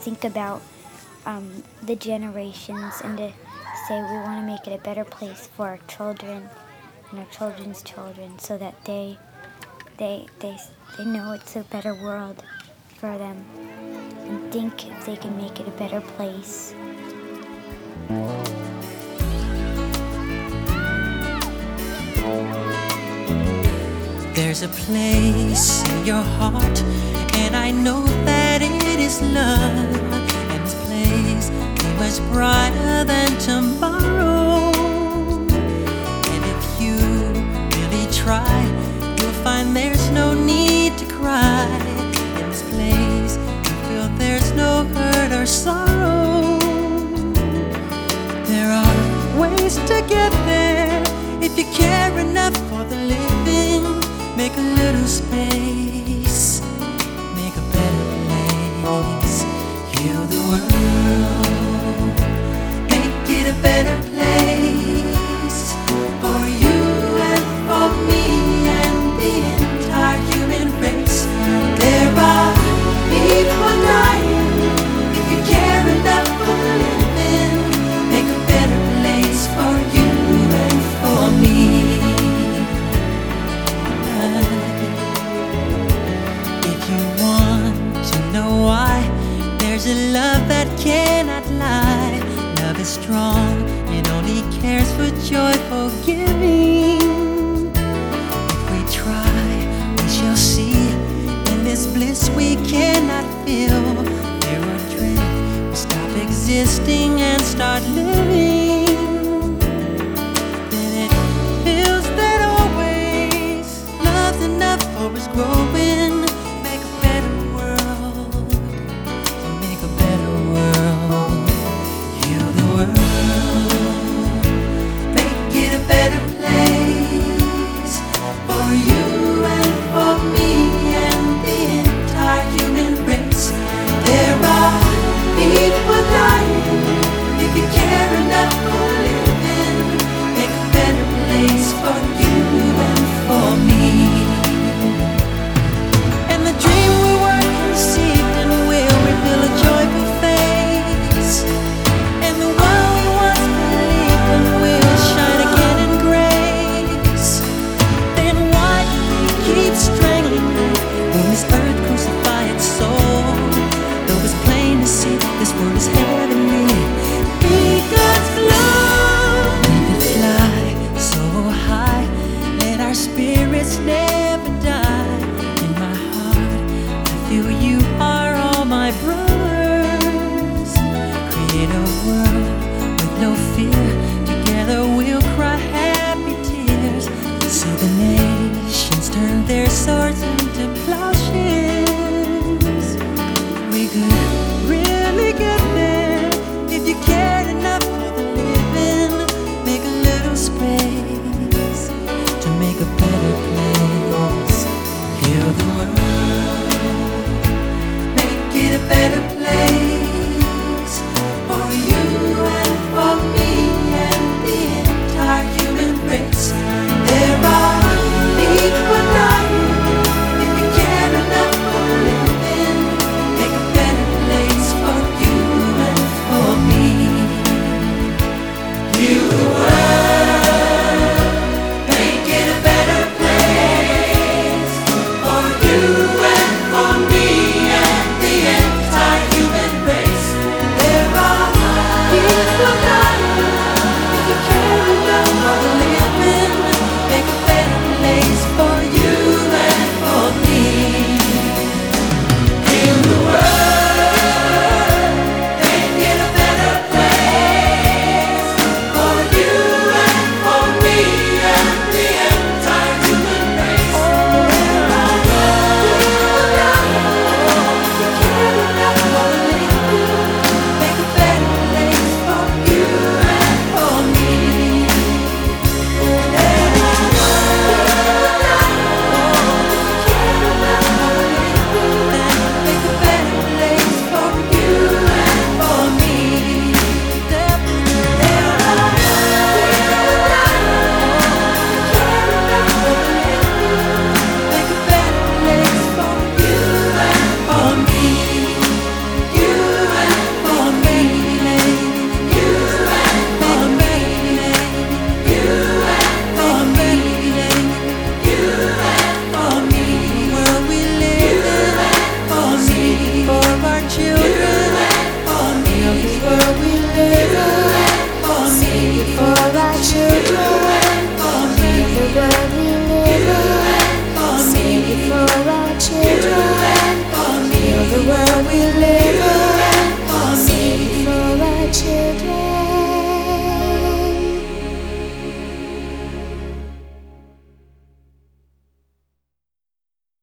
think about the generations and to say we want to make it a better place for our children and our children's children, so that they know it's a better world for them and think if they can make it a better place. There's a place in your heart, and I know that it is love. And this place is much brighter than tomorrow. And if you really try, you'll find there's no need to cry. In this place, you feel there's no hurt or sorrow. There are ways to get there if you care enough for the living. Make a little space, make a better place. Heal the world, make it a better place for you and for me and the entire human race. There are people dying. If you care enough for the living, make a better place for you and for me. If you want to know why, there's a love that cannot lie. Love is strong, it only cares for joyful giving. If we try, we shall see. In this bliss we cannot feel. There are dreams, we stop existing and start living. Then it feels that always love's enough for us growing. Make a better world, make a better world. Heal the world, make it a better place for you and for me and the entire human race. There are people dying. If you care enough for living, make a better place for you and for me. And the dream we were conceived and will reveal a joyful face. And the one we once believed in will shine again in grace. Then why do we keep strangling when this earth crucify its soul? Though it's plain to see this world is heavenly, be God's love. Let it fly so high, let our spirits never die. In my heart, I feel you are all my brothers. Create a world with no fear. Together we'll cry happy tears. See the nations turn their swords into plowshares. We could really get there if you cared enough for the living. Make a little space to make a better place. Heal the world, make it a better place.